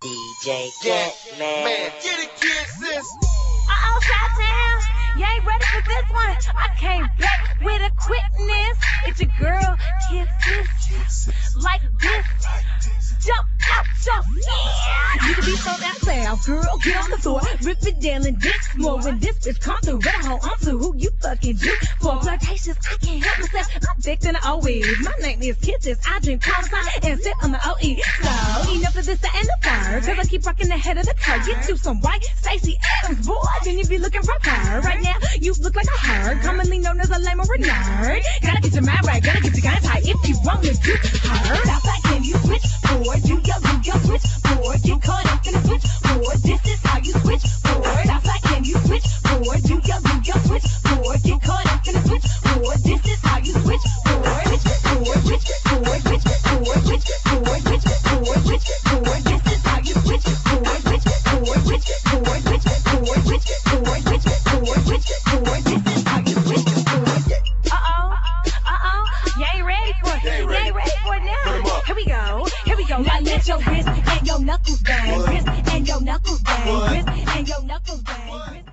DJ Get Man. Get it, kid, sis. Chi-Town, you ain't ready for this one. I came back with a quickness. It's your girl, Kisses, like this. Jump out, jump, yeah. You can be so that loud, girl, get on the floor, rip it down and ditch more. When this bitch come through, better hold on to who you fucking do. For flirtatious, I can't help myself. I'm thick and always. My name is Kisses. I drink Palestine and sit on the OE. So enough of this and the fire, cause I keep rocking the head of the car. Get you some white Stacey Adams, boy, then you be looking for her. Right now, you look like a herd, commonly known as a lame or a nerd. Gotta get your mind right, gotta get your guys high. If you want to do her, outside can you switch forward? Do your switch forward? Get caught up in the switch forward. This is how you switch forward. Outside can you switch forward? Do your switch forward? Get caught up in the switch forward. This is how you switch forward. Switch forward, switch forward, switch forward, switch forward, switch forward, switch forward. This is how you switch forward. Switch forward, switch forward, switch forward, switch forward, switch forward, switch forward. This is how you switch forward. You ain't ready for it. You ain't ready for it now. Here we go. Here we go. Now let your wrist and your knuckles bang. Wrist and your knuckles bang. Wrist and your knuckles bang.